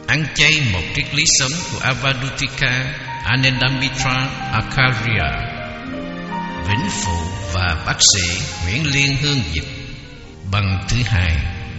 Ăn chay một triết lý sống của Avadutika Anandamitra Acharya. Vĩnh Phụ và bác sĩ Nguyễn Liên Hương dịch. Bằng thứ hai.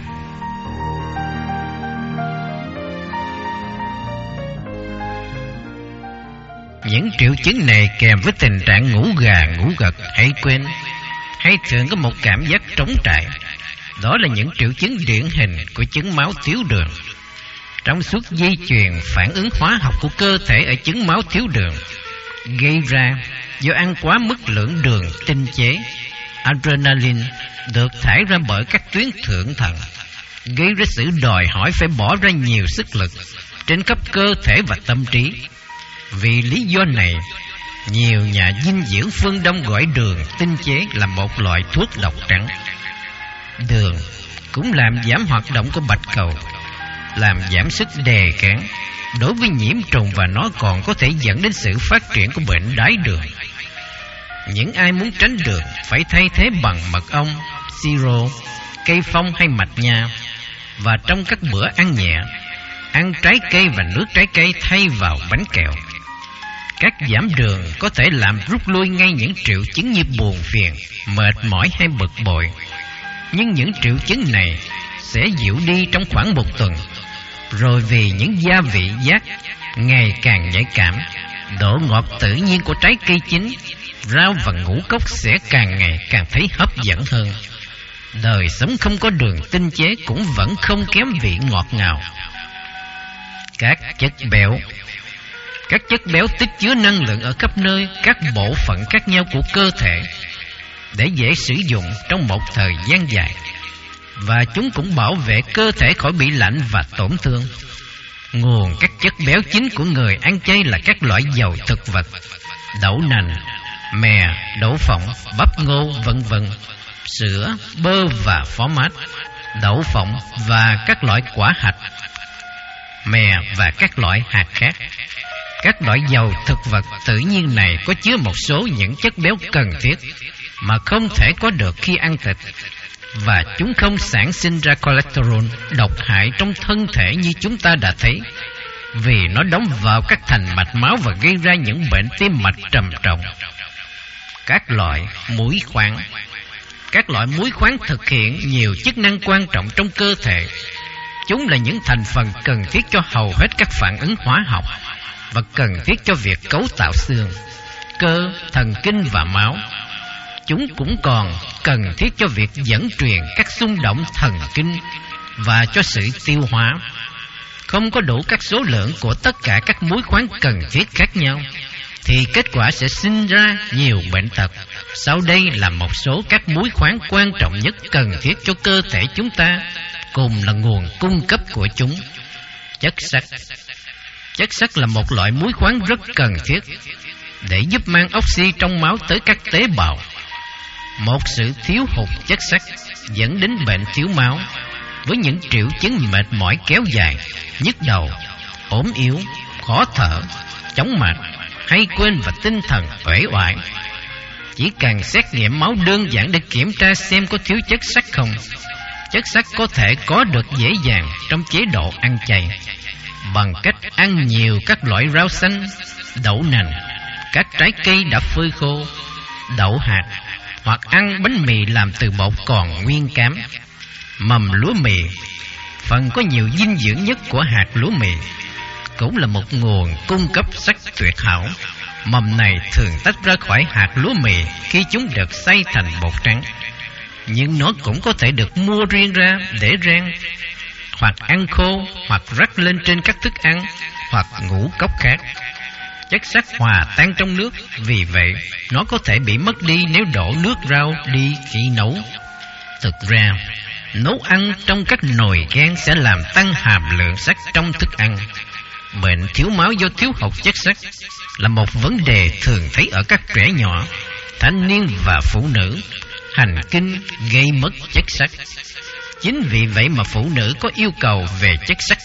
Những triệu chứng này kèm với tình trạng ngủ gà ngủ gật, hay quên, hay thường có một cảm giác trống trải. Đó là những triệu chứng điển hình của chứng máu thiếu đường. Trong suốt dây chuyền phản ứng hóa học của cơ thể ở chứng máu thiếu đường gây ra do ăn quá mức lượng đường tinh chế, adrenaline được thải ra bởi các tuyến thượng thận, gây ra sự đòi hỏi phải bỏ ra nhiều sức lực trên khắp cơ thể và tâm trí. Vì lý do này, nhiều nhà dinh dưỡng phương Đông gọi đường tinh chế là một loại thuốc độc trắng. Đường cũng làm giảm hoạt động của bạch cầu, làm giảm sức đề kháng đối với nhiễm trùng, và nó còn có thể dẫn đến sự phát triển của bệnh đái đường. Những ai muốn tránh đường phải thay thế bằng mật ong, siro, cây phong hay mạch nha. Và trong các bữa ăn nhẹ, ăn trái cây và nước trái cây thay vào bánh kẹo. Cách giảm đường có thể làm rút lui ngay những triệu chứng như buồn phiền, mệt mỏi hay bực bội. Nhưng những triệu chứng này sẽ dịu đi trong khoảng 1 tuần. Rồi vì những gia vị giác ngày càng nhạy cảm, độ ngọt tự nhiên của trái cây chín, rau và ngũ cốc sẽ càng ngày càng thấy hấp dẫn hơn. Đời sống không có đường tinh chế cũng vẫn không kém vị ngọt ngào. Các chất béo. Các chất béo tích chứa năng lượng ở khắp nơi, các bộ phận khác nhau của cơ thể để dễ sử dụng trong một thời gian dài, và chúng cũng bảo vệ cơ thể khỏi bị lạnh và tổn thương. Nguồn các chất béo chính của người ăn chay là các loại dầu thực vật, đậu nành, mè, đậu phộng, bắp ngô, vân vân, sữa, bơ và phó mát, đậu phộng và các loại quả hạch, mè và các loại hạt khác. Các loại dầu thực vật tự nhiên này có chứa một số những chất béo cần thiết mà không thể có được khi ăn thịt, và chúng không sản sinh ra cholesterol độc hại trong thân thể như chúng ta đã thấy, vì nó đóng vào các thành mạch máu và gây ra những bệnh tim mạch trầm trọng. Các loại muối khoáng. Các loại muối khoáng thực hiện nhiều chức năng quan trọng trong cơ thể. Chúng là những thành phần cần thiết cho hầu hết các phản ứng hóa học và cần thiết cho việc cấu tạo xương, cơ, thần kinh và máu. Chúng cũng còn cần thiết cho việc dẫn truyền các xung động thần kinh và cho sự tiêu hóa. Không có đủ các số lượng của tất cả các muối khoáng cần thiết khác nhau thì kết quả sẽ sinh ra nhiều bệnh tật. Sau đây là một số các muối khoáng quan trọng nhất cần thiết cho cơ thể chúng ta, cùng là nguồn cung cấp của chúng. Chất sắt. Chất sắt là một loại muối khoáng rất cần thiết để giúp mang oxy trong máu tới các tế bào. Một sự thiếu hụt chất sắt dẫn đến bệnh thiếu máu, với những triệu chứng mệt mỏi kéo dài, nhức đầu, ốm yếu, khó thở, chóng mặt, hay quên và tinh thần uể oải. Chỉ cần xét nghiệm máu đơn giản để kiểm tra xem có thiếu chất sắt không. Chất sắt có thể có được dễ dàng trong chế độ ăn chay, bằng cách ăn nhiều các loại rau xanh, đậu nành, các trái cây đã phơi khô, đậu hạt, hoặc ăn bánh mì làm từ bột còn nguyên cám. Mầm lúa mì, phần có nhiều dinh dưỡng nhất của hạt lúa mì, cũng là một nguồn cung cấp sắt tuyệt hảo. Mầm này thường tách ra khỏi hạt lúa mì khi chúng được xay thành bột trắng, nhưng nó cũng có thể được mua riêng ra để rang, hoặc ăn khô, hoặc rắc lên trên các thức ăn, hoặc ngũ cốc khác. Chất sắt hòa tan trong nước, vì vậy nó có thể bị mất đi nếu đổ nước rau đi khi nấu. Thực ra, nấu ăn trong các nồi gan sẽ làm tăng hàm lượng sắt trong thức ăn. Bệnh thiếu máu do thiếu hụt chất sắt là một vấn đề thường thấy ở các trẻ nhỏ, thanh niên và phụ nữ. Hành kinh gây mất chất sắt. Chính vì vậy mà phụ nữ có yêu cầu về chất sắt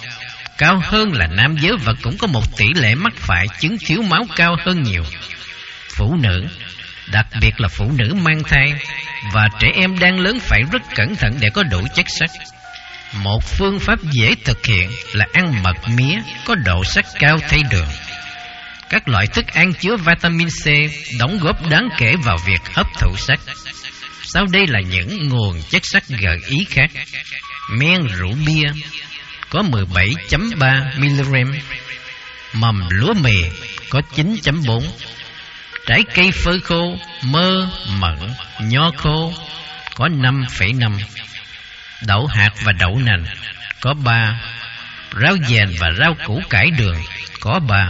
cao hơn là nam giới, và cũng có một tỷ lệ mắc phải chứng thiếu máu cao hơn nhiều. Phụ nữ, đặc biệt là phụ nữ mang thai và trẻ em đang lớn, phải rất cẩn thận để có đủ chất sắt. Một phương pháp dễ thực hiện là ăn mật mía có độ sắt cao thay đường. Các loại thức ăn chứa vitamin C đóng góp đáng kể vào việc hấp thụ sắt. Sau đây là những nguồn chất sắt gợi ý khác. Men rượu bia có 17.3 mg, mầm lúa mì có 9.4, trái cây phơi khô, mơ, mận, nho khô có 5,5, đậu hạt và đậu nành có 3, rau dền và rau củ cải đường có 3.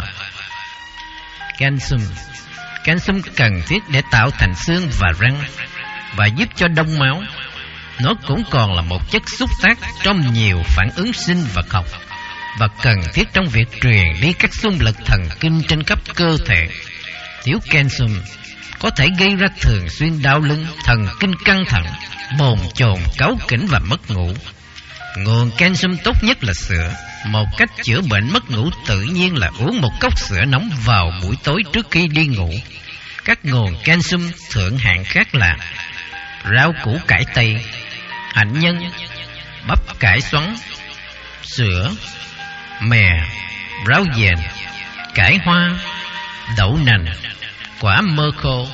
Canxi cần thiết để tạo thành xương và răng và giúp cho đông máu. Nó cũng còn là một chất xúc tác trong nhiều phản ứng sinh vật học và cần thiết trong việc truyền đi các xung lực thần kinh trên khắp cơ thể. Thiếu canxi có thể gây ra thường xuyên đau lưng, thần kinh căng thẳng, bồn chồn, cáu kỉnh và mất ngủ. Nguồn canxi tốt nhất là sữa. Một cách chữa bệnh mất ngủ tự nhiên là uống một cốc sữa nóng vào buổi tối trước khi đi ngủ. Các nguồn canxi thượng hạng khác là rau củ cải tây, hạnh nhân, bắp cải xoắn, sữa, mè, rau dền, cải hoa, đậu nành, quả mơ khô.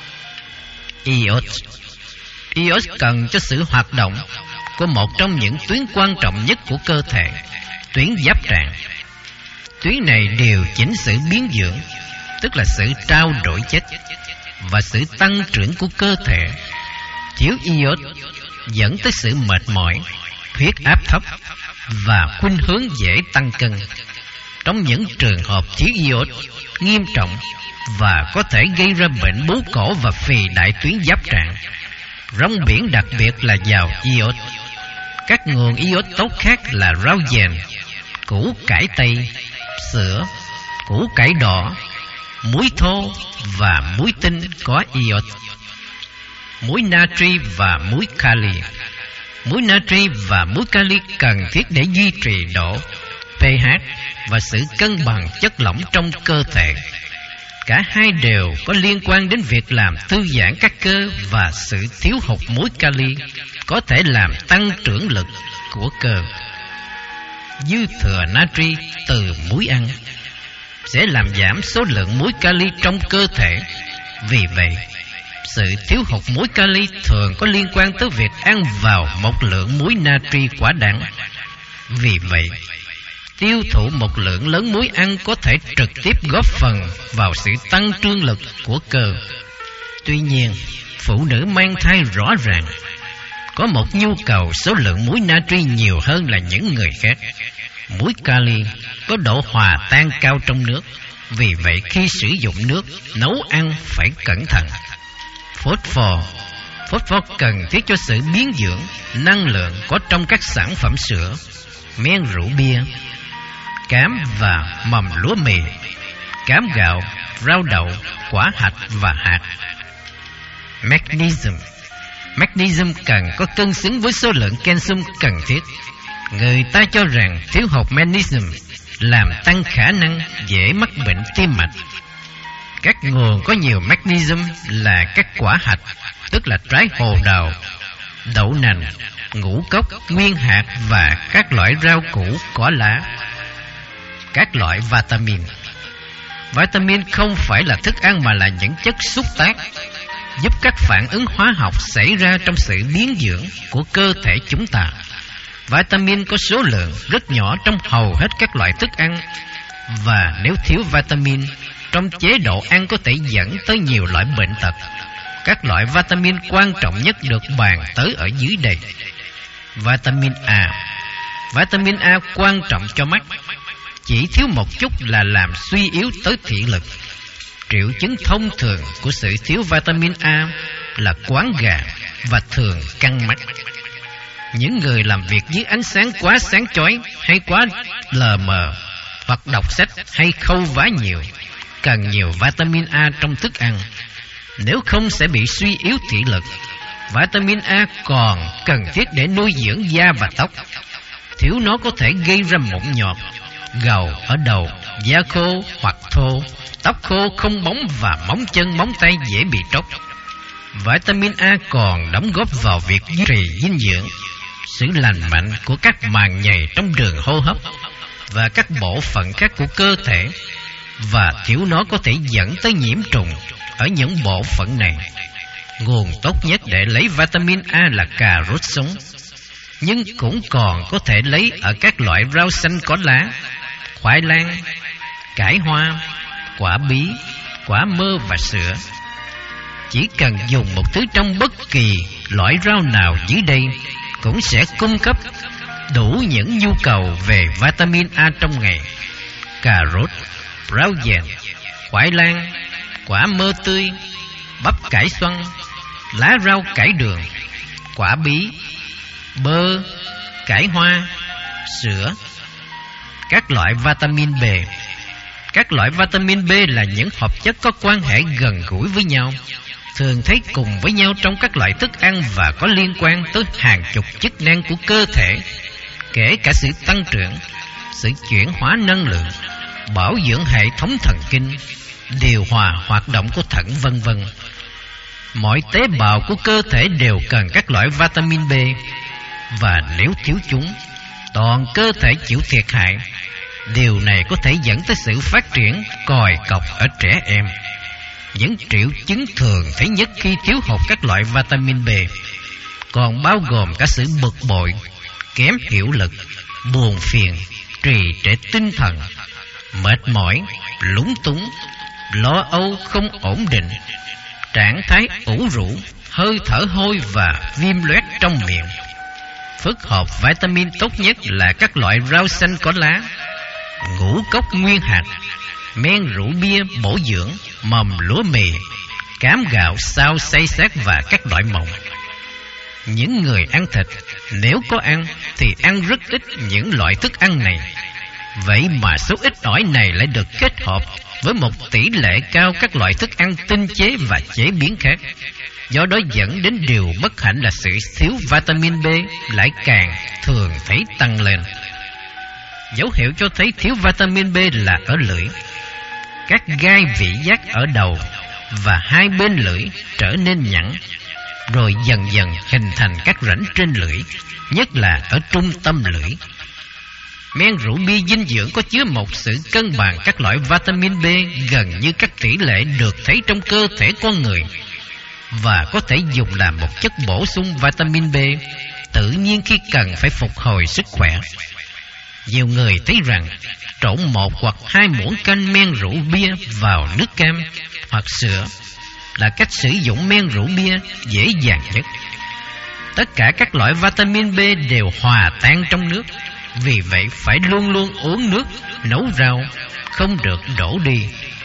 Iốt cần cho sự hoạt động của một trong những tuyến quan trọng nhất của cơ thể, tuyến giáp trạng. Tuyến này điều chỉnh sự biến dưỡng, tức là sự trao đổi chất và sự tăng trưởng của cơ thể. Thiếu iốt dẫn tới sự mệt mỏi, huyết áp thấp và khuynh hướng dễ tăng cân. Trong những trường hợp thiếu iốt nghiêm trọng và có thể gây ra bệnh bướu cổ và phì đại tuyến giáp trạng. Rong biển đặc biệt là giàu iốt. Các nguồn iốt tốt khác là rau dền, củ cải tây, sữa, củ cải đỏ, muối thô và muối tinh có iốt. Muối natri và muối kali. Muối natri và muối kali cần thiết để duy trì độ pH và sự cân bằng chất lỏng trong cơ thể. Cả hai đều có liên quan đến việc làm thư giãn các cơ, và sự thiếu hụt muối kali có thể làm tăng trưởng lực của cơ. Dư thừa natri từ muối ăn sẽ làm giảm số lượng muối kali trong cơ thể. Vì vậy, sự thiếu hụt muối kali thường có liên quan tới việc ăn vào một lượng muối natri quá đáng. Vì vậy, tiêu thụ một lượng lớn muối ăn có thể trực tiếp góp phần vào sự tăng trương lực của cơ. Tuy nhiên, phụ nữ mang thai rõ ràng có một nhu cầu số lượng muối natri nhiều hơn là những người khác. Muối kali có độ hòa tan cao trong nước, vì vậy khi sử dụng nước nấu ăn phải cẩn thận. Phosphor cần thiết cho sự biến dưỡng, năng lượng có trong các sản phẩm sữa, men rượu bia, cám và mầm lúa mì, cám gạo, rau đậu, quả hạch và hạt. Magnesium cần có cân xứng với số lượng canxi cần thiết. Người ta cho rằng thiếu hụt magnesium làm tăng khả năng dễ mắc bệnh tim mạch. Các nguồn có nhiều magnesium là các quả hạch, tức là trái hồ đào, đậu nành, ngũ cốc, nguyên hạt và các loại rau củ có lá. Các loại vitamin không phải là thức ăn mà là những chất xúc tác giúp các phản ứng hóa học xảy ra trong sự biến dưỡng của cơ thể chúng ta. Vitamin có số lượng rất nhỏ trong hầu hết các loại thức ăn, và nếu thiếu vitamin trong chế độ ăn có thể dẫn tới nhiều loại bệnh tật. Các loại vitamin quan trọng nhất được bàn tới ở dưới đây. Vitamin A quan trọng cho mắt. Chỉ thiếu một chút là làm suy yếu tới thị lực. Triệu chứng thông thường của sự thiếu vitamin A là quáng gà và thường căng mắt. Những người làm việc dưới ánh sáng quá sáng chói hay quá lờ mờ, hoặc đọc sách hay khâu vá nhiều, cần nhiều vitamin A trong thức ăn. Nếu không sẽ bị suy yếu thị lực. Vitamin A còn cần thiết để nuôi dưỡng da và tóc. Thiếu nó có thể gây ra mụn nhọt, gầu ở đầu, da khô hoặc thô, tóc khô không bóng và móng chân móng tay dễ bị tróc. Vitamin A còn đóng góp vào việc duy trì dinh dưỡng, sự lành mạnh của các màng nhầy trong đường hô hấp và các bộ phận khác của cơ thể, và thiếu nó có thể dẫn tới nhiễm trùng ở những bộ phận này. Nguồn tốt nhất để lấy vitamin A là cà rốt sống, nhưng cũng còn có thể lấy ở các loại rau xanh có lá, khoai lang, cải hoa, quả bí, quả mơ và sữa. Chỉ cần dùng một thứ trong bất kỳ loại rau nào dưới đây cũng sẽ cung cấp đủ những nhu cầu về vitamin A trong ngày. Cà rốt, rau dền, khoai lang, quả mơ tươi, bắp cải xoăn, lá rau cải đường, quả bí, bơ, cải hoa, sữa. Các loại vitamin B. Các loại vitamin B là những hợp chất có quan hệ gần gũi với nhau, thường thấy cùng với nhau trong các loại thức ăn và có liên quan tới hàng chục chức năng của cơ thể, kể cả sự tăng trưởng, sự chuyển hóa năng lượng, bảo dưỡng hệ thống thần kinh, điều hòa hoạt động của thận, vân vân. Mọi tế bào của cơ thể đều cần các loại vitamin B, và nếu thiếu chúng, toàn cơ thể chịu thiệt hại. Điều này có thể dẫn tới sự phát triển còi cọc ở trẻ em. Những triệu chứng thường thấy nhất khi thiếu hụt các loại vitamin B còn bao gồm cả sự bực bội, kém hiệu lực, buồn phiền, trì trệ tinh thần, mệt mỏi, lúng túng, lo âu không ổn định, trạng thái ủ rũ, hơi thở hôi và viêm loét trong miệng. Phức hợp vitamin tốt nhất là các loại rau xanh có lá, ngũ cốc nguyên hạt, men rượu bia bổ dưỡng, mầm lúa mì, cám gạo xào xay xát và các loại mọng. Những người ăn thịt, nếu có ăn thì ăn rất ít những loại thức ăn này. Vậy mà số ít ỏi này lại được kết hợp với một tỷ lệ cao các loại thức ăn tinh chế và chế biến khác. Do đó dẫn đến điều bất hạnh là sự thiếu vitamin B lại càng thường thấy tăng lên. Dấu hiệu cho thấy thiếu vitamin B là ở lưỡi. Các gai vị giác ở đầu và hai bên lưỡi trở nên nhẵn, rồi dần dần hình thành các rãnh trên lưỡi, nhất là ở trung tâm lưỡi. Men rượu bia dinh dưỡng có chứa một sự cân bằng các loại vitamin B gần như các tỷ lệ được thấy trong cơ thể con người, và có thể dùng làm một chất bổ sung vitamin B tự nhiên khi cần phải phục hồi sức khỏe. Nhiều người thấy rằng trộn 1 hoặc 2 muỗng canh men rượu bia vào nước cam hoặc sữa là cách sử dụng men rượu bia dễ dàng nhất. Tất cả các loại vitamin B đều hòa tan trong nước, vì vậy phải luôn luôn uống nước nấu rau, không được đổ đi.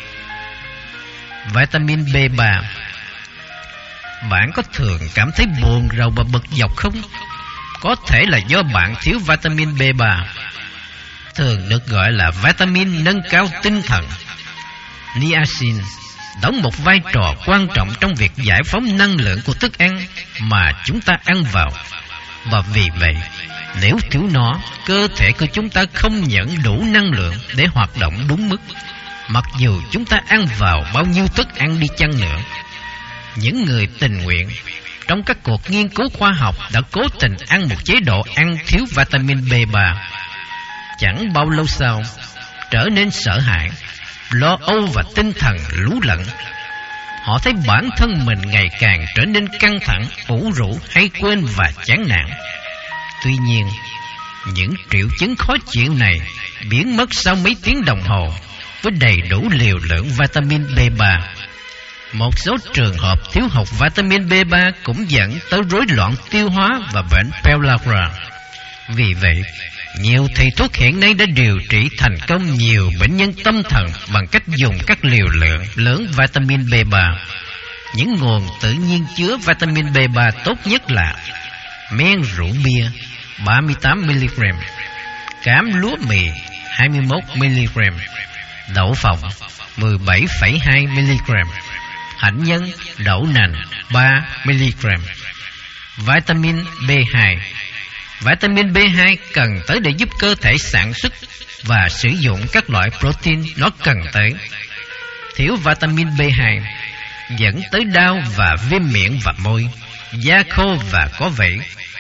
Vitamin B3. Bạn có thường cảm thấy buồn rầu và bực dọc không? Có thể là do bạn thiếu vitamin B3, thường được gọi là vitamin nâng cao tinh thần. Niacin đóng một vai trò quan trọng trong việc giải phóng năng lượng của thức ăn mà chúng ta ăn vào, và vì vậy nếu thiếu nó, cơ thể của chúng ta không nhận đủ năng lượng để hoạt động đúng mức, mặc dù chúng ta ăn vào bao nhiêu thức ăn đi chăng nữa. Những người tình nguyện trong các cuộc nghiên cứu khoa học đã cố tình ăn một chế độ ăn thiếu vitamin B3. Chẳng bao lâu sau, trở nên sợ hãi, lo âu và tinh thần lú lẫn. Họ thấy bản thân mình ngày càng trở nên căng thẳng, ủ rũ, hay quên và chán nản. Tuy nhiên, những triệu chứng khó chịu này biến mất sau mấy tiếng đồng hồ với đầy đủ liều lượng vitamin B3. Một số trường hợp thiếu hụt vitamin B3 cũng dẫn tới rối loạn tiêu hóa và bệnh pellagra. Vì vậy, nhiều thầy thuốc hiện nay đã điều trị thành công nhiều bệnh nhân tâm thần bằng cách dùng các liều lượng lớn vitamin B3. Những nguồn tự nhiên chứa vitamin B3 tốt nhất là men rượu bia 38mg, cám lúa mì 21mg, đậu phộng 17,2mg, hạnh nhân, đậu nành 3mg. Vitamin B2. Vitamin B2 cần tới để giúp cơ thể sản xuất và sử dụng các loại protein nó cần tới. Thiếu vitamin B2 dẫn tới đau và viêm miệng và môi, da khô và có vảy,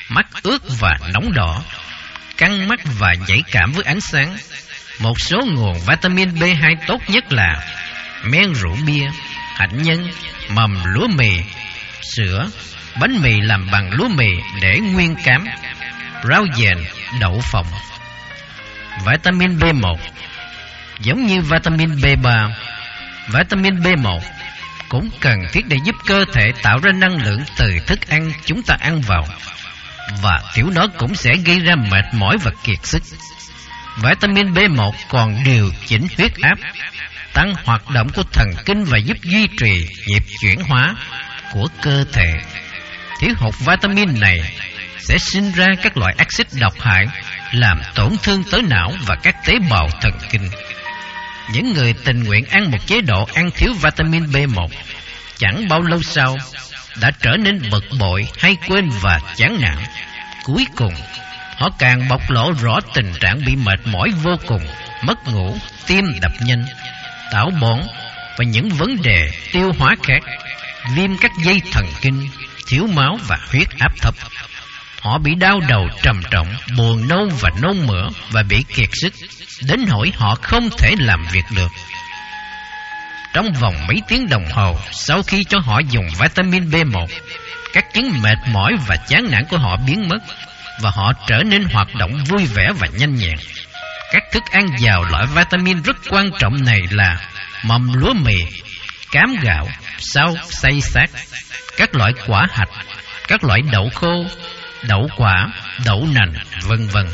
mắt ướt và nóng đỏ, căng mắt và nhạy cảm với ánh sáng. Một số nguồn vitamin B2 tốt nhất là men rượu bia, hạnh nhân, mầm lúa mì, sữa, bánh mì làm bằng lúa mì để nguyên cám, rau dền, đậu phộng. Vitamin B1 giống như vitamin B3, vitamin B1 cũng cần thiết để giúp cơ thể tạo ra năng lượng từ thức ăn chúng ta ăn vào, và thiếu nó cũng sẽ gây ra mệt mỏi và kiệt sức. Vitamin B1 còn điều chỉnh huyết áp, tăng hoạt động của thần kinh và giúp duy trì nhịp chuyển hóa của cơ thể. Thiếu hụt vitamin này sẽ sinh ra các loại axit độc hại làm tổn thương tới não và các tế bào thần kinh. Những người tình nguyện ăn một chế độ ăn thiếu vitamin B1 chẳng bao lâu sau đã trở nên bực bội, hay quên và chán nản. Cuối cùng, họ càng bộc lộ rõ tình trạng bị mệt mỏi vô cùng, mất ngủ, tim đập nhanh, táo bón và những vấn đề tiêu hóa khác, viêm các dây thần kinh, thiếu máu và huyết áp thấp. Họ bị đau đầu trầm trọng, buồn nôn và nôn mửa và bị kiệt sức, đến nỗi họ không thể làm việc được. Trong vòng mấy tiếng đồng hồ sau khi cho họ dùng vitamin B1, các chứng mệt mỏi và chán nản của họ biến mất, và họ trở nên hoạt động vui vẻ và nhanh nhẹn. Các thức ăn giàu loại vitamin rất quan trọng này là mầm lúa mì, cám gạo, sao xay xát, các loại quả hạch, các loại đậu khô, đậu quả, đậu nành, vân vân.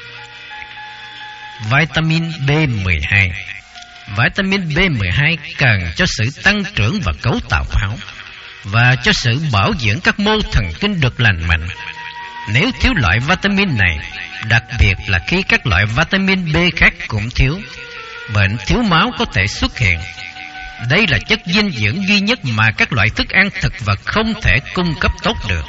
Vitamin B12. Vitamin B12 cần cho sự tăng trưởng và cấu tạo máu, và cho sự bảo dưỡng các mô thần kinh được lành mạnh. Nếu thiếu loại vitamin này, đặc biệt là khi các loại vitamin B khác cũng thiếu, bệnh thiếu máu có thể xuất hiện. Đây là chất dinh dưỡng duy nhất mà các loại thức ăn thực vật không thể cung cấp tốt được.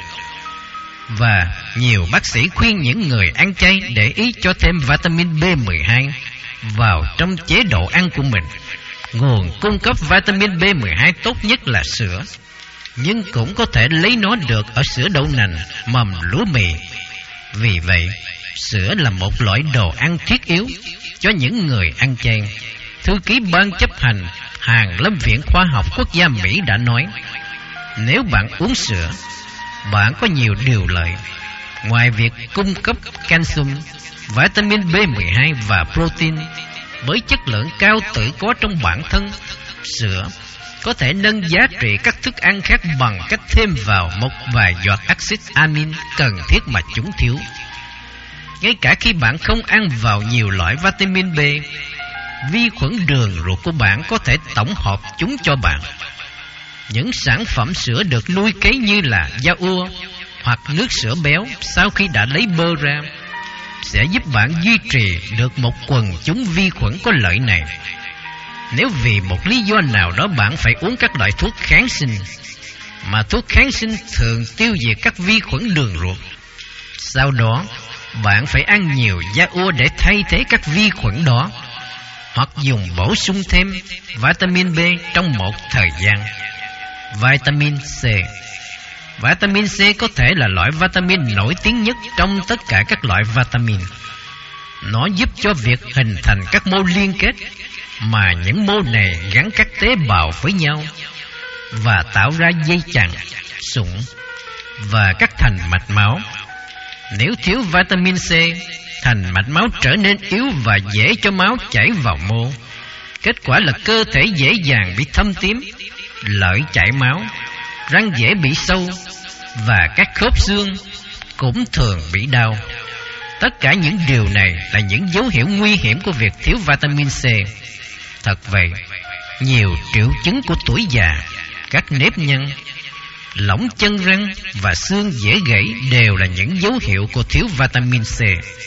Và nhiều bác sĩ khuyên những người ăn chay để ý cho thêm vitamin B12 vào trong chế độ ăn của mình. Nguồn cung cấp vitamin B12 tốt nhất là sữa, nhưng cũng có thể lấy nó được ở sữa đậu nành, mầm lúa mì. Vì vậy, sữa là một loại đồ ăn thiết yếu cho những người ăn chay. Thư ký ban chấp hành Hàn Lâm Viện Khoa học Quốc gia Mỹ đã nói, nếu bạn uống sữa, bạn có nhiều điều lợi. Ngoài việc cung cấp calcium, vitamin B12 và protein với chất lượng cao tự có trong bản thân, sữa có thể nâng giá trị các thức ăn khác bằng cách thêm vào một vài giọt axit amin cần thiết mà chúng thiếu. Ngay cả khi bạn không ăn vào nhiều loại vitamin B, vi khuẩn đường ruột của bạn có thể tổng hợp chúng cho bạn. Những sản phẩm sữa được nuôi cấy như là yaourt hoặc nước sữa béo sau khi đã lấy bơ ra sẽ giúp bạn duy trì được một quần chúng vi khuẩn có lợi này. Nếu vì một lý do nào đó bạn phải uống các loại thuốc kháng sinh, mà thuốc kháng sinh thường tiêu diệt các vi khuẩn đường ruột, sau đó bạn phải ăn nhiều yaourt để thay thế các vi khuẩn đó, hoặc dùng bổ sung thêm vitamin B trong một thời gian. Vitamin C. Vitamin C có thể là loại vitamin nổi tiếng nhất trong tất cả các loại vitamin. Nó giúp cho việc hình thành các mô liên kết, mà những mô này gắn các tế bào với nhau và tạo ra dây chằng, sụn và các thành mạch máu. Nếu thiếu vitamin C, thành mạch máu trở nên yếu và dễ cho máu chảy vào mô. Kết quả là cơ thể dễ dàng bị thâm tím, lợi chảy máu, răng dễ bị sâu, và các khớp xương cũng thường bị đau. Tất cả những điều này là những dấu hiệu nguy hiểm của việc thiếu vitamin C. Thật vậy, nhiều triệu chứng của tuổi già, các nếp nhăn, lỏng chân răng và xương dễ gãy đều là những dấu hiệu của thiếu vitamin C.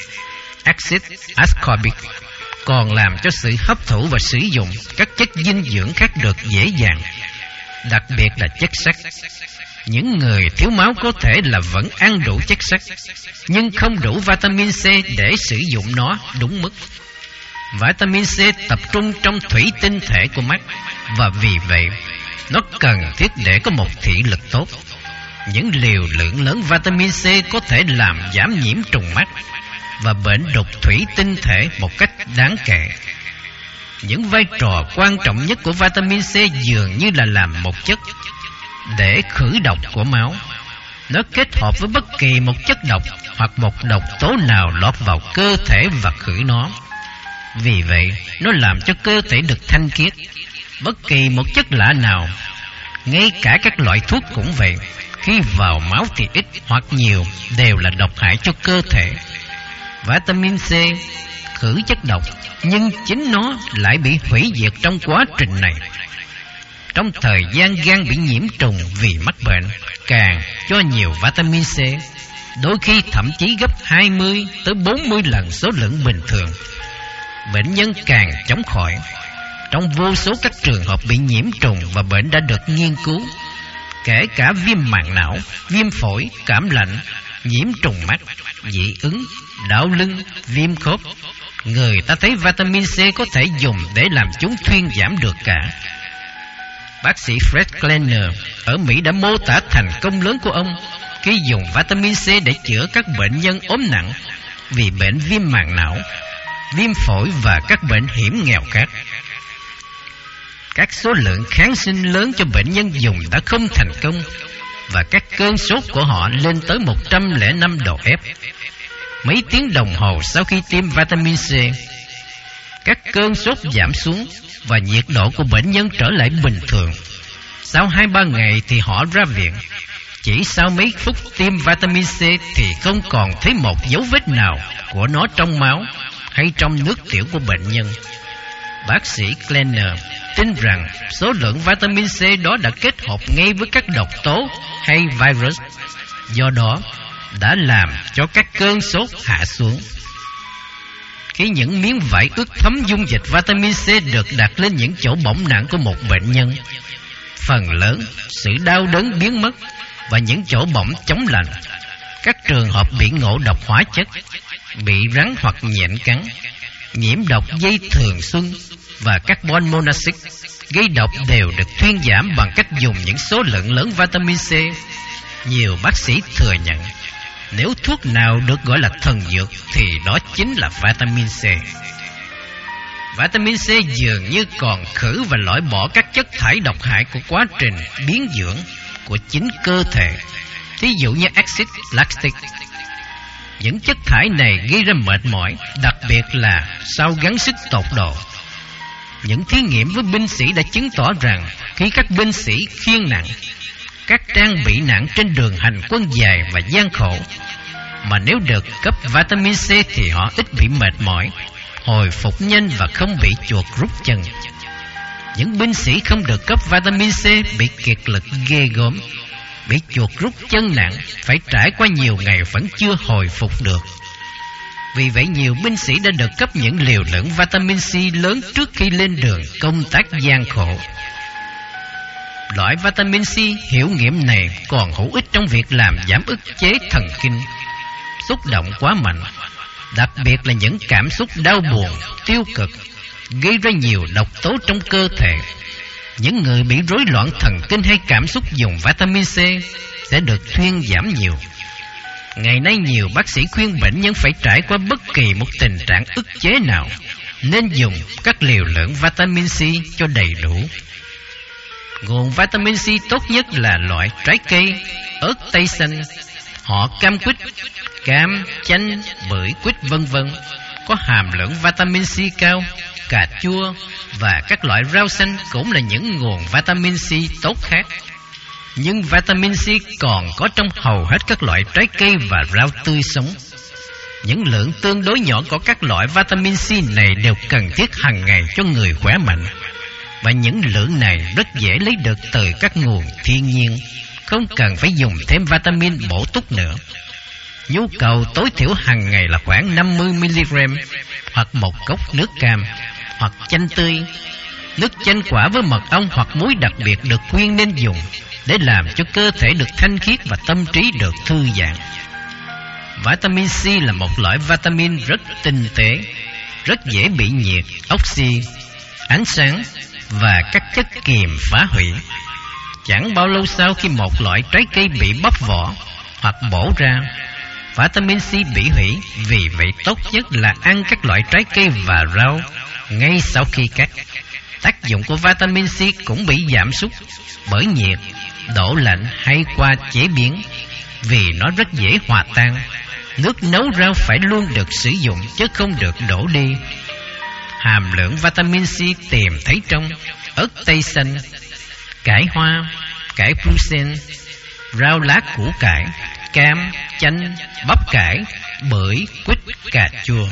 Axit ascorbic còn làm cho sự hấp thụ và sử dụng các chất dinh dưỡng khác được dễ dàng, đặc biệt là chất sắt. Những người thiếu máu có thể là vẫn ăn đủ chất sắt, nhưng không đủ vitamin C để sử dụng nó đúng mức. Vitamin C tập trung trong thủy tinh thể của mắt, và vì vậy nó cần thiết để có một thị lực tốt. những liều lượng lớn vitamin C có thể làm giảm nhiễm trùng mắt và bệnh đục thủy tinh thể một cách đáng kể. Những vai trò quan trọng nhất của vitamin C dường như là làm một chất để khử độc của máu. Nó kết hợp với bất kỳ một chất độc hoặc một độc tố nào lọt vào cơ thể và khử nó. Vì vậy, nó làm cho cơ thể được thanh khiết. Bất kỳ một chất lạ nào, ngay cả các loại thuốc cũng vậy, khi vào máu thì ít hoặc nhiều đều là độc hại cho cơ thể. Vitamin C khử chất độc, nhưng chính nó lại bị hủy diệt trong quá trình này. Trong thời gian gan bị nhiễm trùng vì mắc bệnh, càng cho nhiều vitamin C, đôi khi thậm chí gấp 20 tới 40 lần số lượng bình thường. Bệnh nhân càng chống khỏi. Trong vô số các trường hợp bị nhiễm trùng và bệnh đã được nghiên cứu, kể cả viêm màng não, viêm phổi, cảm lạnh, nhiễm trùng mắt, dị ứng, đau lưng, viêm khớp, người ta thấy vitamin C có thể dùng để làm chúng thuyên giảm được cả. Bác sĩ Fred Klenner ở Mỹ đã mô tả thành công lớn của ông khi dùng vitamin C để chữa các bệnh nhân ốm nặng vì bệnh viêm màng não, viêm phổi và các bệnh hiểm nghèo khác. Các số lượng kháng sinh lớn cho bệnh nhân dùng đã không thành công và các cơn sốt của họ lên tới 105 độ F. Mấy tiếng đồng hồ sau khi tiêm vitamin C, các cơn sốt giảm xuống và nhiệt độ của bệnh nhân trở lại bình thường. Sau 2-3 ngày thì họ ra viện. Chỉ sau mấy phút tiêm vitamin C thì không còn thấy một dấu vết nào của nó trong máu hay trong nước tiểu của bệnh nhân. Bác sĩ Klenner tin rằng số lượng vitamin C đó đã kết hợp ngay với các độc tố hay virus, do đó đã làm cho các cơn sốt hạ xuống. Khi những miếng vải ướt thấm dung dịch vitamin C được đặt lên những chỗ bỏng nặng của một bệnh nhân, phần lớn sự đau đớn biến mất và những chỗ bỏng chống lạnh. Các trường hợp bị ngộ độc hóa chất, bị rắn hoặc nhện cắn, nhiễm độc dây thường xuân và carbon monoxide gây độc đều được thuyên giảm bằng cách dùng những số lượng lớn vitamin C. Nhiều bác sĩ thừa nhận nếu thuốc nào được gọi là thần dược thì đó chính là vitamin C. Vitamin C dường như còn khử và loại bỏ các chất thải độc hại của quá trình biến dưỡng của chính cơ thể, ví dụ như axit lactic. Những chất thải này gây ra mệt mỏi, đặc biệt là sau gắng sức tột độ. Những thí nghiệm với binh sĩ đã chứng tỏ rằng khi các binh sĩ khiêng nặng, các trang bị nặng trên đường hành quân dài và gian khổ, mà nếu được cấp vitamin C thì họ ít bị mệt mỏi, hồi phục nhanh và không bị chuột rút chân. Những binh sĩ không được cấp vitamin C bị kiệt lực ghê gớm, bị chuột rút chân nặng, phải trải qua nhiều ngày vẫn chưa hồi phục được. Vì vậy nhiều binh sĩ đã được cấp những liều lượng vitamin C lớn trước khi lên đường công tác gian khổ. Loại vitamin C hiệu nghiệm này còn hữu ích trong việc làm giảm ức chế thần kinh, xúc động quá mạnh, đặc biệt là những cảm xúc đau buồn, tiêu cực, gây ra nhiều độc tố trong cơ thể. Những người bị rối loạn thần kinh hay cảm xúc dùng vitamin C sẽ được thuyên giảm nhiều. Ngày nay nhiều bác sĩ khuyên bệnh nhân phải trải qua bất kỳ một tình trạng ức chế nào nên dùng các liều lượng vitamin C cho đầy đủ. Nguồn vitamin C tốt nhất là loại trái cây, ớt tây xanh, họ cam quýt, cam, chanh, bưởi, quýt v.v. có hàm lượng vitamin C cao. Cà chua và các loại rau xanh cũng là những nguồn vitamin C tốt khác. Nhưng vitamin C còn có trong hầu hết các loại trái cây và rau tươi sống. Những lượng tương đối nhỏ của các loại vitamin C này đều cần thiết hàng ngày cho người khỏe mạnh. Và những lượng này rất dễ lấy được từ các nguồn thiên nhiên, không cần phải dùng thêm vitamin bổ túc nữa. Nhu cầu tối thiểu hàng ngày là khoảng 50mg hoặc một cốc nước cam hoặc chanh tươi. Nước chanh quả với mật ong hoặc muối đặc biệt được khuyên nên dùng để làm cho cơ thể được thanh khiết và tâm trí được thư giãn. Vitamin C là một loại vitamin rất tinh tế, rất dễ bị nhiệt, oxy, ánh sáng và các chất kiềm phá hủy. Chẳng bao lâu sau khi một loại trái cây bị bóc vỏ hoặc bổ ra, vitamin C bị hủy. Vì vậy tốt nhất là ăn các loại trái cây và rau ngay sau khi cắt. Tác dụng của vitamin C cũng bị giảm sút bởi nhiệt, đổ lạnh hay qua chế biến, vì nó rất dễ hòa tan. Nước nấu rau phải luôn được sử dụng chứ không được đổ đi. Hàm lượng vitamin C tìm thấy trong ớt tây xanh, cải hoa, cải Bruxelles, rau lá củ cải, cam, chanh, bắp cải, bưởi, quýt, cà chua.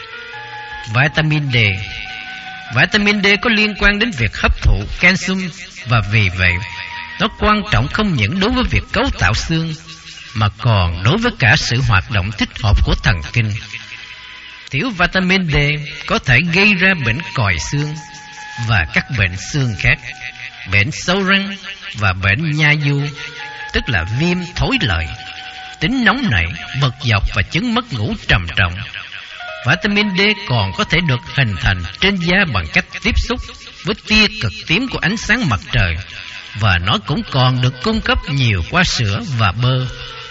Vitamin D. Vitamin D có liên quan đến việc hấp thụ canxi, và vì vậy nó quan trọng không những đối với việc cấu tạo xương mà còn đối với cả sự hoạt động thích hợp của thần kinh. Thiếu vitamin D có thể gây ra bệnh còi xương và các bệnh xương khác, bệnh sâu răng và bệnh nha du, tức là viêm thối lợi, tính nóng nảy, bực dọc và chứng mất ngủ trầm trọng. Vitamin D còn có thể được hình thành trên da bằng cách tiếp xúc với tia cực tím của ánh sáng mặt trời, và nó cũng còn được cung cấp nhiều qua sữa và bơ.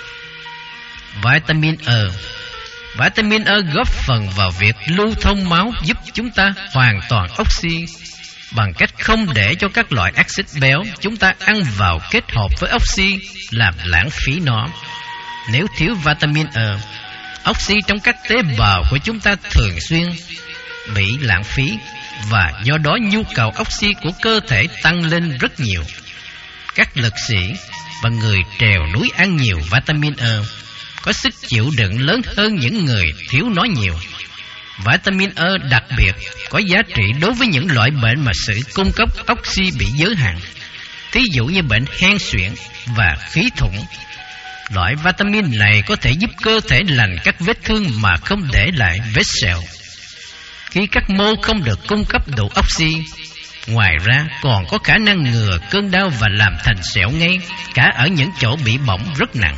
Vitamin E. Vitamin E góp phần vào việc lưu thông máu, giúp chúng ta hoàn toàn oxy bằng cách không để cho các loại axit béo chúng ta ăn vào kết hợp với oxy làm lãng phí nó. Nếu thiếu vitamin E, oxy trong các tế bào của chúng ta thường xuyên bị lãng phí, và do đó nhu cầu oxy của cơ thể tăng lên rất nhiều. Các lực sĩ và người trèo núi ăn nhiều vitamin E có sức chịu đựng lớn hơn những người thiếu nó nhiều. Vitamin E đặc biệt có giá trị đối với những loại bệnh mà sự cung cấp oxy bị giới hạn, thí dụ như bệnh hen suyễn và khí thủng. Loại vitamin này có thể giúp cơ thể lành các vết thương mà không để lại vết sẹo. Khi các mô không được cung cấp đủ oxy, ngoài ra còn có khả năng ngừa cơn đau và làm thành sẹo ngay cả ở những chỗ bị bỏng rất nặng.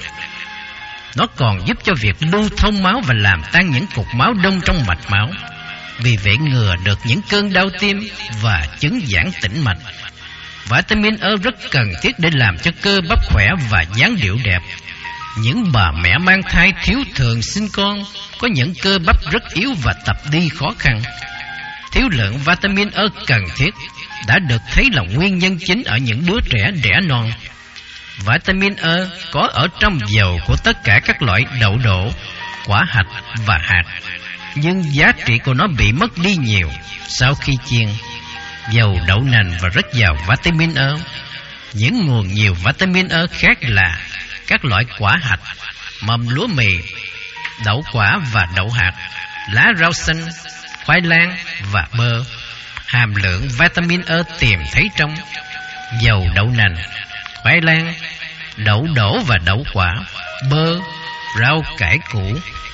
Nó còn giúp cho việc lưu thông máu và làm tan những cục máu đông trong mạch máu, vì vậy ngừa được những cơn đau tim và chứng giãn tĩnh mạch. Vitamin E rất cần thiết để làm cho cơ bắp khỏe và dáng điệu đẹp. Những bà mẹ mang thai thiếu thường sinh con có những cơ bắp rất yếu và tập đi khó khăn. Thiếu lượng vitamin E cần thiết đã được thấy là nguyên nhân chính ở những đứa trẻ đẻ non. Vitamin E có ở trong dầu của tất cả các loại đậu đỗ, quả hạch và hạt, nhưng giá trị của nó bị mất đi nhiều sau khi chiên. Dầu đậu nành và rất giàu vitamin E. Những nguồn nhiều vitamin E khác là các loại quả hạch, mầm lúa mì, đậu quả và đậu hạt, lá rau xanh, khoai lang và bơ. Hàm lượng vitamin E tìm thấy trong dầu đậu nành, khoai lang, đậu đỗ và đậu quả, bơ, rau cải củ.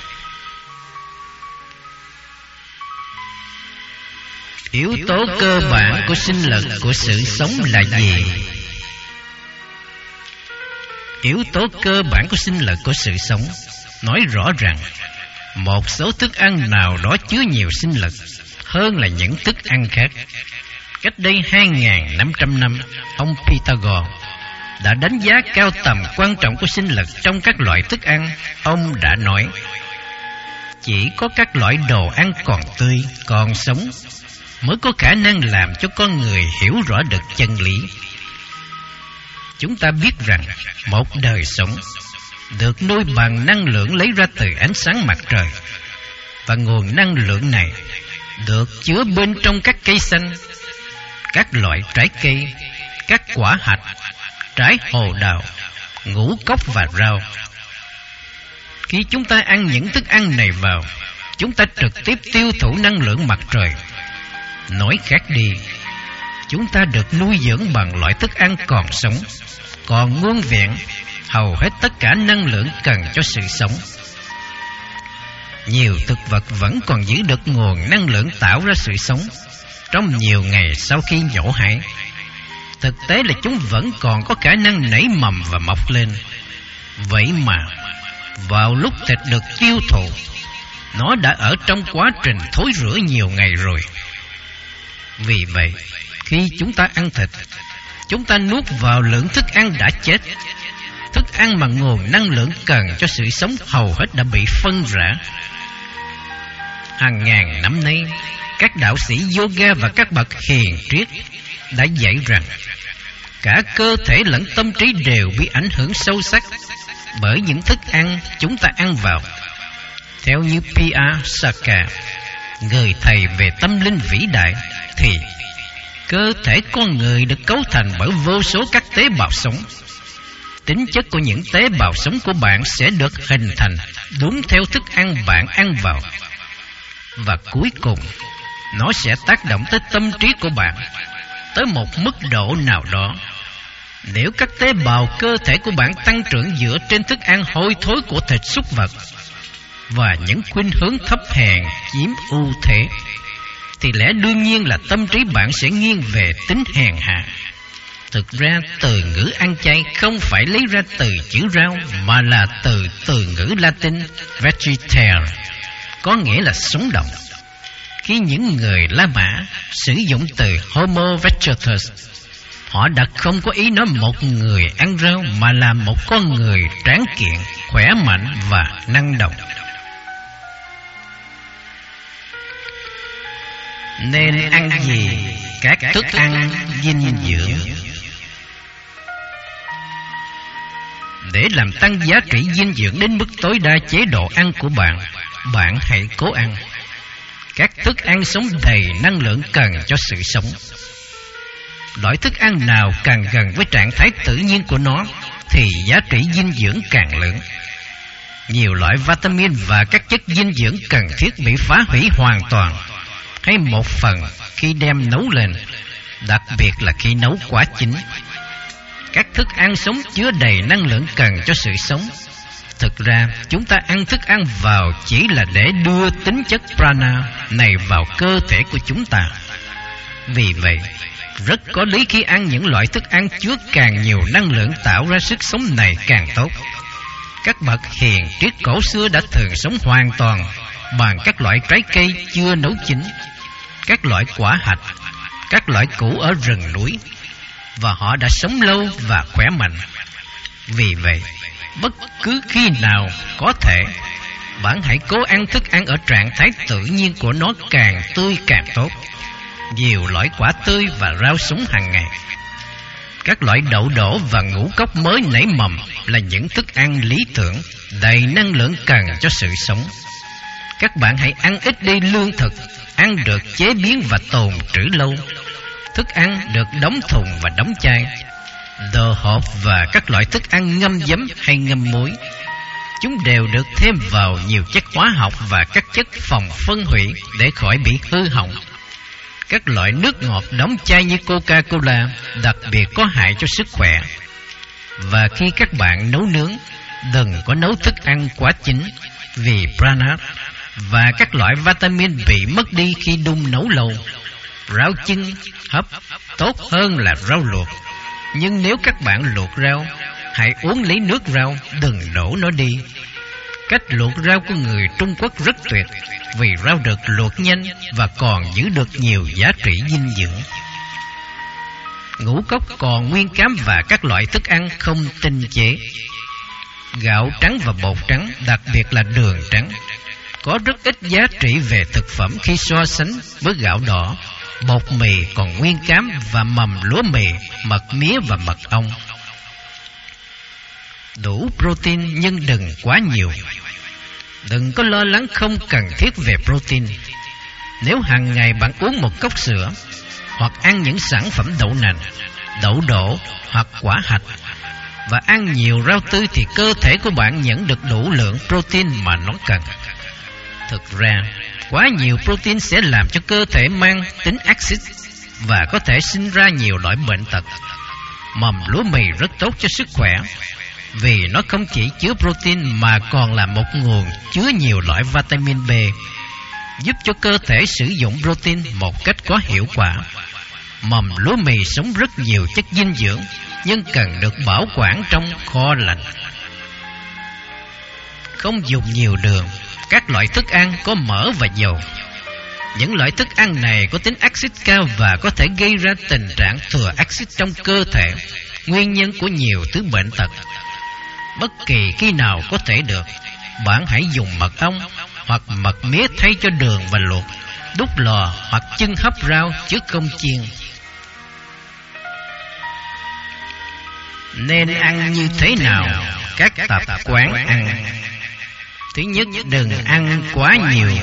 Yếu tố cơ bản của sinh lực của sự sống là gì? Yếu tố cơ bản của sinh lực của sự sống nói rõ rằng một số thức ăn nào đó chứa nhiều sinh lực hơn là những thức ăn khác. Cách đây 2.500 năm, ông Pythagore đã đánh giá cao tầm quan trọng của sinh lực trong các loại thức ăn. Ông đã nói, chỉ có các loại đồ ăn còn tươi, còn sống mới có khả năng làm cho con người hiểu rõ được chân lý. Chúng ta biết rằng một đời sống được nuôi bằng năng lượng lấy ra từ ánh sáng mặt trời, và nguồn năng lượng này được chứa bên trong các cây xanh, các loại trái cây, các quả hạch, trái hồ đào, ngũ cốc và rau. Khi chúng ta ăn những thức ăn này vào, chúng ta trực tiếp tiêu thụ năng lượng mặt trời. Nói khác đi, chúng ta được nuôi dưỡng bằng loại thức ăn còn sống, còn nguyên vẹn hầu hết tất cả năng lượng cần cho sự sống. Nhiều thực vật vẫn còn giữ được nguồn năng lượng tạo ra sự sống trong nhiều ngày sau khi nhổ hái. Thực tế là chúng vẫn còn có khả năng nảy mầm và mọc lên. Vậy mà vào lúc thịt được tiêu thụ, nó đã ở trong quá trình thối rữa nhiều ngày rồi. Vì vậy, khi chúng ta ăn thịt, chúng ta nuốt vào lượng thức ăn đã chết. Thức ăn mà nguồn năng lượng cần cho sự sống hầu hết đã bị phân rã. Hàng ngàn năm nay, các đạo sĩ yoga và các bậc hiền triết đã dạy rằng cả cơ thể lẫn tâm trí đều bị ảnh hưởng sâu sắc bởi những thức ăn chúng ta ăn vào. Theo như P.R. Saka, người thầy về tâm linh vĩ đại, thì cơ thể con người được cấu thành bởi vô số các tế bào sống. Tính chất của những tế bào sống của bạn sẽ được hình thành đúng theo thức ăn bạn ăn vào. Và cuối cùng, nó sẽ tác động tới tâm trí của bạn tới một mức độ nào đó. Nếu các tế bào cơ thể của bạn tăng trưởng dựa trên thức ăn hôi thối của thịt súc vật và những khuynh hướng thấp hèn chiếm ưu thế, thì lẽ đương nhiên là tâm trí bạn sẽ nghiêng về tính hèn hạ. Thực ra từ ngữ ăn chay không phải lấy ra từ chữ rau, mà là từ ngữ Latin vegetarian, có nghĩa là sống động. Khi những người La Mã sử dụng từ Homo vegetatus, họ đã không có ý nói một người ăn rau, mà là một con người tráng kiện, khỏe mạnh và năng động. Nên ăn gì? Các thức ăn dinh dưỡng. Để làm tăng giá trị dinh dưỡng đến mức tối đa chế độ ăn của bạn, bạn hãy cố ăn các thức ăn sống đầy năng lượng cần cho sự sống. Loại thức ăn nào càng gần với trạng thái tự nhiên của nó thì giá trị dinh dưỡng càng lớn. Nhiều loại vitamin và các chất dinh dưỡng cần thiết bị phá hủy hoàn toàn hay một phần khi đem nấu lên, đặc biệt là khi nấu quá chín. Các thức ăn sống chứa đầy năng lượng cần cho sự sống. Thực ra, chúng ta ăn thức ăn vào chỉ là để đưa tính chất prana này vào cơ thể của chúng ta. Vì vậy, rất có lý khi ăn những loại thức ăn chứa càng nhiều năng lượng tạo ra sức sống này càng tốt. Các bậc hiền triết cổ xưa đã thường sống hoàn toàn bằng các loại trái cây chưa nấu chín, các loại quả hạch, các loại củ ở rừng núi, và họ đã sống lâu và khỏe mạnh. Vì vậy, bất cứ khi nào có thể, bạn hãy cố ăn thức ăn ở trạng thái tự nhiên của nó, càng tươi càng tốt. Nhiều loại quả tươi và rau sống hàng ngày, các loại đậu đỗ và ngũ cốc mới nảy mầm là những thức ăn lý tưởng, đầy năng lượng cần cho sự sống. Các bạn hãy ăn ít đi lương thực, ăn được chế biến và tồn trữ lâu, thức ăn được đóng thùng và đóng chai, đồ hộp và các loại thức ăn ngâm giấm hay ngâm muối. Chúng đều được thêm vào nhiều chất hóa học và các chất phòng phân hủy để khỏi bị hư hỏng. Các loại nước ngọt đóng chai như Coca-Cola đặc biệt có hại cho sức khỏe. Và khi các bạn nấu nướng, đừng có nấu thức ăn quá chín, vì prana và các loại vitamin bị mất đi khi đun nấu lâu. Rau chưng, hấp tốt hơn là rau luộc. Nhưng nếu các bạn luộc rau, hãy uống lấy nước rau, đừng đổ nó đi. Cách luộc rau của người Trung Quốc rất tuyệt, vì rau được luộc nhanh và còn giữ được nhiều giá trị dinh dưỡng. Ngũ cốc còn nguyên cám và các loại thức ăn không tinh chế. Gạo trắng và bột trắng, đặc biệt là đường trắng, có rất ít giá trị về thực phẩm khi so sánh với gạo đỏ, bột mì còn nguyên cám và mầm lúa mì, mật mía và mật ong. Đủ protein nhưng đừng quá nhiều. Đừng có lo lắng không cần thiết về protein. Nếu hàng ngày bạn uống một cốc sữa, hoặc ăn những sản phẩm đậu nành, đậu đỗ hoặc quả hạch, và ăn nhiều rau tươi, thì cơ thể của bạn nhận được đủ lượng protein mà nó cần. Thực ra, quá nhiều protein sẽ làm cho cơ thể mang tính axit và có thể sinh ra nhiều loại bệnh tật. Mầm lúa mì rất tốt cho sức khỏe, vì nó không chỉ chứa protein mà còn là một nguồn chứa nhiều loại vitamin B, giúp cho cơ thể sử dụng protein một cách có hiệu quả. Mầm lúa mì sống rất nhiều chất dinh dưỡng, nhưng cần được bảo quản trong kho lạnh. Không dùng nhiều đường, các loại thức ăn có mỡ và dầu. Những loại thức ăn này có tính axit cao và có thể gây ra tình trạng thừa axit trong cơ thể, nguyên nhân của nhiều thứ bệnh tật. Bất kỳ khi nào có thể được, bạn hãy dùng mật ong hoặc mật mía thay cho đường và luộc, đút lò hoặc chưng hấp rau chứ không chiên. Nên ăn như thế nào? Các tập quán ăn. Thứ nhất, đừng ăn quá nhiều.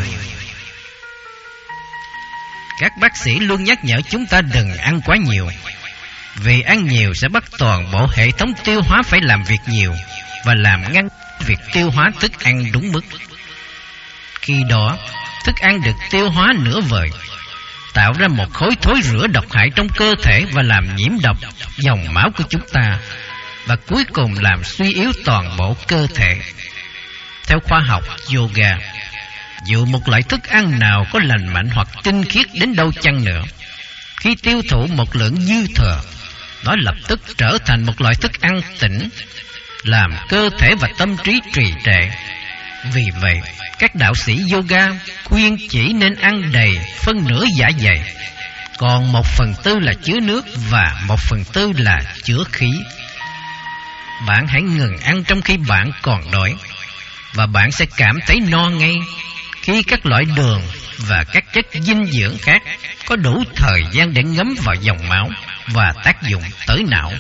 Các bác sĩ luôn nhắc nhở chúng ta đừng ăn quá nhiều, vì ăn nhiều sẽ bắt toàn bộ hệ thống tiêu hóa phải làm việc nhiều và làm ngăn việc tiêu hóa thức ăn đúng mức. Khi đó, thức ăn được tiêu hóa nửa vời, tạo ra một khối thối rữa độc hại trong cơ thể và làm nhiễm độc dòng máu của chúng ta, và cuối cùng làm suy yếu toàn bộ cơ thể. Theo khoa học yoga, dù một loại thức ăn nào có lành mạnh hoặc tinh khiết đến đâu chăng nữa, khi tiêu thụ một lượng dư thừa, nó lập tức trở thành một loại thức ăn tĩnh, làm cơ thể và tâm trí trì trệ. Vì vậy, các đạo sĩ yoga khuyên chỉ nên ăn đầy phân nửa dạ dày, còn 1/4 là chứa nước và 1/4 là chứa khí. Bạn hãy ngừng ăn trong khi bạn còn đói, và bạn sẽ cảm thấy no ngay khi các loại đường và các chất dinh dưỡng khác có đủ thời gian để ngấm vào dòng máu và tác dụng tới não.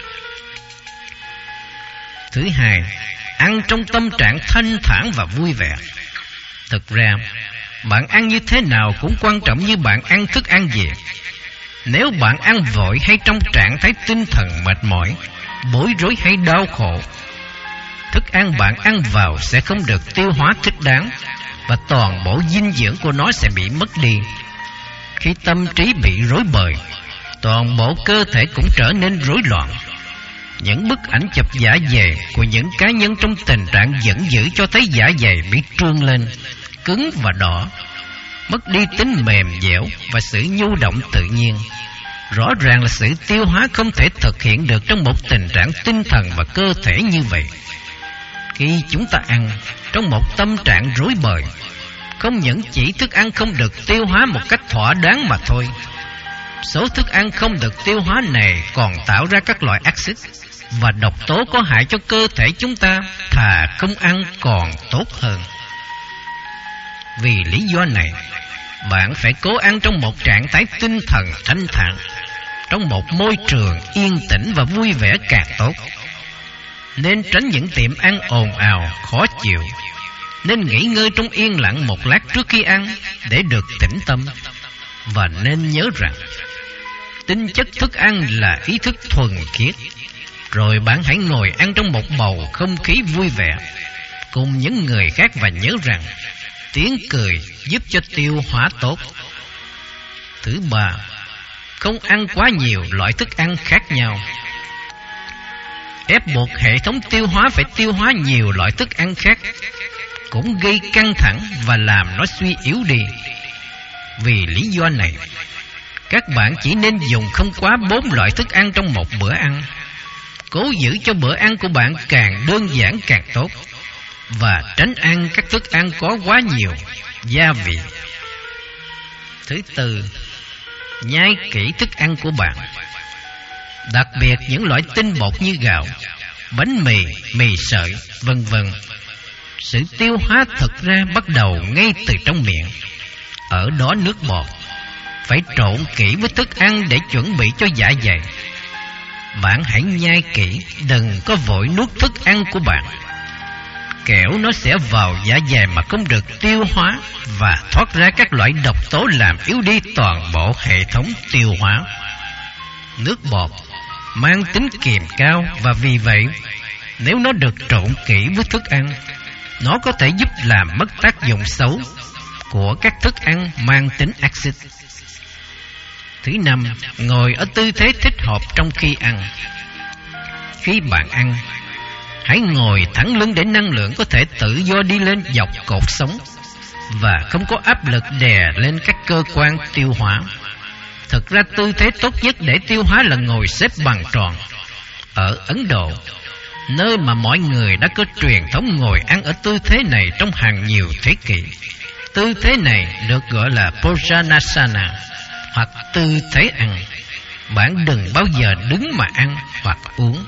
Thứ hai, ăn trong tâm trạng thanh thản và vui vẻ. Thực ra, bạn ăn như thế nào cũng quan trọng như bạn ăn thức ăn gì. Nếu bạn ăn vội hay trong trạng thái tinh thần mệt mỏi, bối rối hay đau khổ, thức ăn bạn ăn vào sẽ không được tiêu hóa thích đáng, và toàn bộ dinh dưỡng của nó sẽ bị mất đi. Khi tâm trí bị rối bời, toàn bộ cơ thể cũng trở nên rối loạn. Những bức ảnh chụp dạ dày của những cá nhân trong tình trạng giận dữ cho thấy dạ dày bị trương lên, cứng và đỏ, mất đi tính mềm dẻo và sự nhu động tự nhiên. Rõ ràng là sự tiêu hóa không thể thực hiện được trong một tình trạng tinh thần và cơ thể như vậy. Khi chúng ta ăn trong một tâm trạng rối bời, không những chỉ thức ăn không được tiêu hóa một cách thỏa đáng mà thôi, số thức ăn không được tiêu hóa này còn tạo ra các loại axit và độc tố có hại cho cơ thể chúng ta, thà không ăn còn tốt hơn. Vì lý do này, bạn phải cố ăn trong một trạng thái tinh thần thanh thản, trong một môi trường yên tĩnh và vui vẻ càng tốt. Nên tránh những tiệm ăn ồn ào, khó chịu. Nên nghỉ ngơi trong yên lặng một lát trước khi ăn để được tĩnh tâm. Và nên nhớ rằng, tính chất thức ăn là ý thức thuần khiết. Rồi bạn hãy ngồi ăn trong một bầu không khí vui vẻ cùng những người khác, và nhớ rằng tiếng cười giúp cho tiêu hóa tốt. Thứ ba, không ăn quá nhiều loại thức ăn khác nhau. Ép buộc hệ thống tiêu hóa phải tiêu hóa nhiều loại thức ăn khác cũng gây căng thẳng và làm nó suy yếu đi. Vì lý do này, các bạn chỉ nên dùng không quá 4 loại thức ăn trong một bữa ăn. Cố giữ cho bữa ăn của bạn càng đơn giản càng tốt, và tránh ăn các thức ăn có quá nhiều gia vị. Thứ tư, nhai kỹ thức ăn của bạn, đặc biệt những loại tinh bột như gạo, bánh mì, mì sợi, vân vân. Sự tiêu hóa thực ra bắt đầu ngay từ trong miệng. Ở đó nước bọt phải trộn kỹ với thức ăn để chuẩn bị cho dạ dày. Bạn hãy nhai kỹ, đừng có vội nuốt thức ăn của bạn, kẻo nó sẽ vào dạ dày mà không được tiêu hóa và thoát ra các loại độc tố làm yếu đi toàn bộ hệ thống tiêu hóa. Nước bọt mang tính kiềm cao, và vì vậy nếu nó được trộn kỹ với thức ăn, nó có thể giúp làm mất tác dụng xấu của các thức ăn mang tính axit. Thứ năm, ngồi ở tư thế thích hợp trong khi ăn. Khi bạn ăn, hãy ngồi thẳng lưng để năng lượng có thể tự do đi lên dọc cột sống và không có áp lực đè lên các cơ quan tiêu hóa. Thực ra tư thế tốt nhất để tiêu hóa là ngồi xếp bằng tròn. Ở Ấn Độ, nơi mà mọi người đã có truyền thống ngồi ăn ở tư thế này trong hàng nhiều thế kỷ, Tư thế này được gọi là Bhojanasana, hoặc tư thế ăn. Bạn đừng bao giờ đứng mà ăn hoặc uống.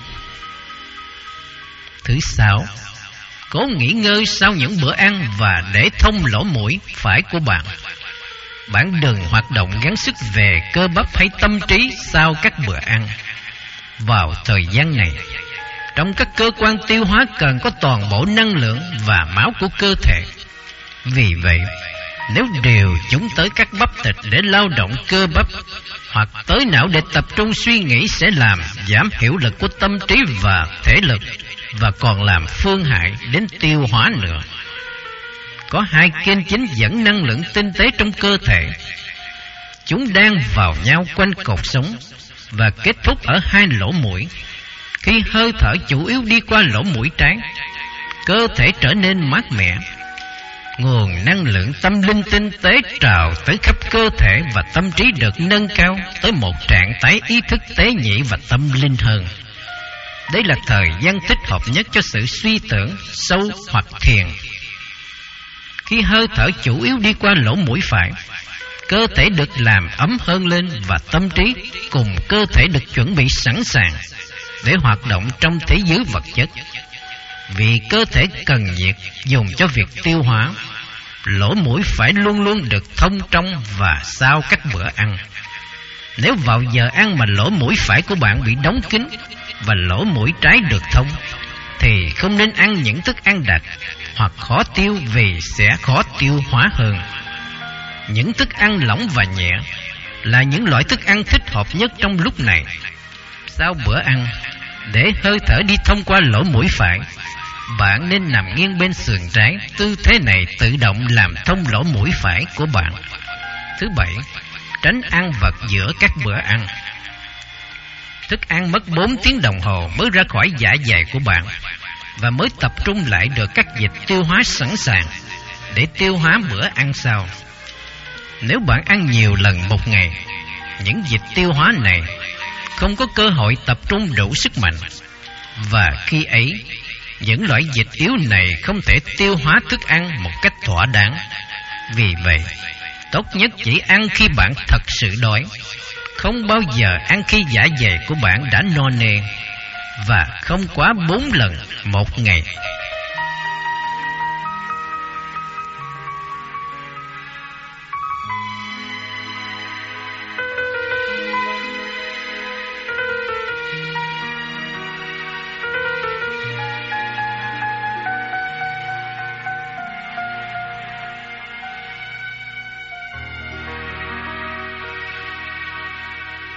Thứ 6, cố nghỉ ngơi sau những bữa ăn và để thông lỗ mũi phải của bạn. Bạn đừng hoạt động gắng sức về cơ bắp hay tâm trí sau các bữa ăn. Vào thời gian này, trong các cơ quan tiêu hóa cần có toàn bộ năng lượng và máu của cơ thể. Vì vậy, nếu điều chúng tới các bắp thịt để lao động cơ bắp, hoặc tới não để tập trung suy nghĩ, sẽ làm giảm hiệu lực của tâm trí và thể lực, và còn làm phương hại đến tiêu hóa nữa. Có 2 kênh chính dẫn năng lượng tinh tế trong cơ thể. Chúng đang vào nhau quanh cột sống và kết thúc ở 2 lỗ mũi. Khi hơi thở chủ yếu đi qua lỗ mũi trái, cơ thể trở nên mát mẻ. Nguồn năng lượng tâm linh tinh tế trào tới khắp cơ thể, và tâm trí được nâng cao tới một trạng thái ý thức tế nhị và tâm linh hơn. Đây là thời gian thích hợp nhất cho sự suy tưởng sâu hoặc thiền. Khi hơi thở chủ yếu đi qua lỗ mũi phải, cơ thể được làm ấm hơn lên, và tâm trí cùng cơ thể được chuẩn bị sẵn sàng để hoạt động trong thế giới vật chất. Vì cơ thể cần nhiệt dùng cho việc tiêu hóa, lỗ mũi phải luôn luôn được thông trong và sau các bữa ăn. Nếu vào giờ ăn mà lỗ mũi phải của bạn bị đóng kín và lỗ mũi trái được thông, thì không nên ăn những thức ăn đặc hoặc khó tiêu, vì sẽ khó tiêu hóa hơn. Những thức ăn lỏng và nhẹ là những loại thức ăn thích hợp nhất trong lúc này. Sau bữa ăn, để hơi thở đi thông qua lỗ mũi phải, bạn nên nằm nghiêng bên sườn trái. Tư thế này tự động làm thông lỗ mũi phải của bạn. Thứ 7, tránh ăn vật giữa các bữa ăn. Thức ăn mất 4 tiếng đồng hồ mới ra khỏi dạ dày của bạn, và mới tập trung lại được các dịch tiêu hóa sẵn sàng để tiêu hóa bữa ăn sau. Nếu bạn ăn nhiều lần một ngày, những dịch tiêu hóa này không có cơ hội tập trung đủ sức mạnh, và khi ấy, những loại dịch yếu này không thể tiêu hóa thức ăn một cách thỏa đáng. Vì vậy, tốt nhất chỉ ăn khi bạn thật sự đói, không bao giờ ăn khi dạ dày của bạn đã no nê, và không quá 4 lần một ngày.